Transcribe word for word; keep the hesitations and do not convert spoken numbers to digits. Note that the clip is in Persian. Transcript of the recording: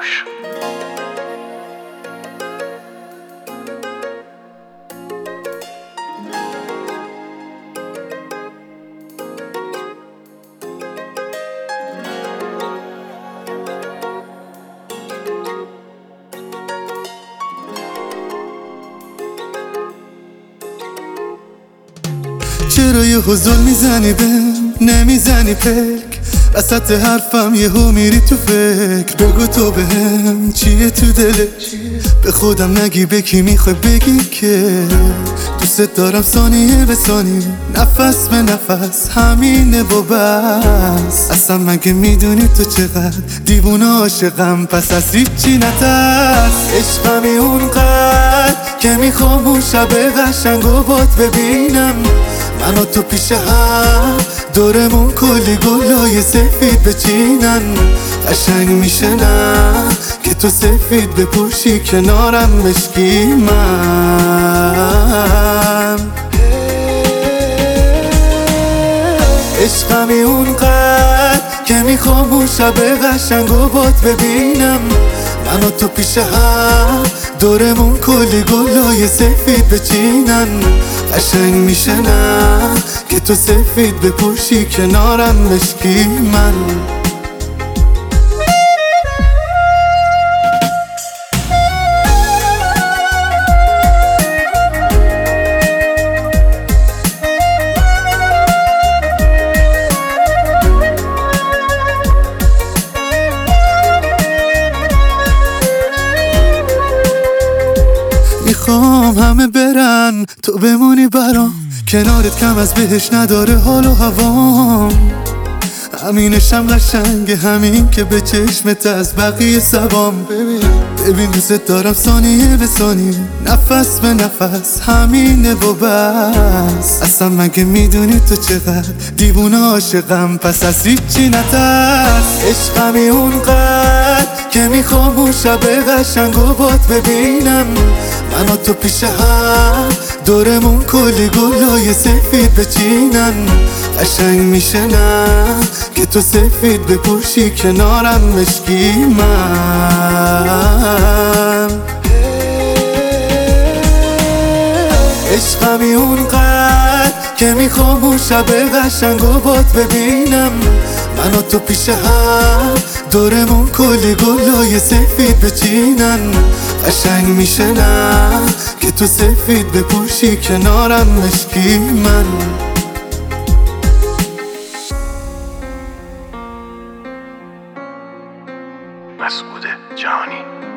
فراموش. چرا یه حضور میزنی بهم نمیزنی پلک وسط حرفم یهو میری تو فکر بگو تو بهم چیه تو دلت به خودم نگی به کی میخوای بگی که دوست دارم ثانیه به ثانیه نفس به نفس همینه و بس اصلا مگه میدونی تو چقدر دیوونه عاشقم پس از هیچی نترس عشقمی اونقدر که میخوام اون شب قشنگ و بات ببینم من و تو پیش هم دورمون کلی گلای سفید بچینن قشنگ میشه نه که تو سفید بپوشی کنارم مشکی من عشقمی اونقدر که میخوام اون شب قشنگ و بات ببینم من و تو پیش هم دورمون کلی گلای سفید بچینن قشنگ میشه نه که تو سفید بپوشی کنارم مشکی من میخوام همه برن تو بمونی برام کنارت کم از بهش نداره حال و هوام همینشم قشنگه همین که به چشمت از بقیه سبام ببین ببین دوست دارم ثانیه به ثانیه نفس به نفس همینه و بس اصلا مگه میدونی تو چقدر دیوونه عاشقم پس از هیچی نترس عشقمی اونقدر که میخوام اون شب قشنگ و بات ببینم من و تو پیش هم دورمون کلی گلای سفید بچینن قشنگ میشه نه که تو سفید بپوشی کنارم مشکی من عشقمی اونقدر که میخوام اون شب قشنگ و بات ببینم من و تو پیش هم دورمون کلی گلای سفید بچینن قشنگ میشه نه که تو سفید بپوشی کنارم مشکی من مسعود جهانی.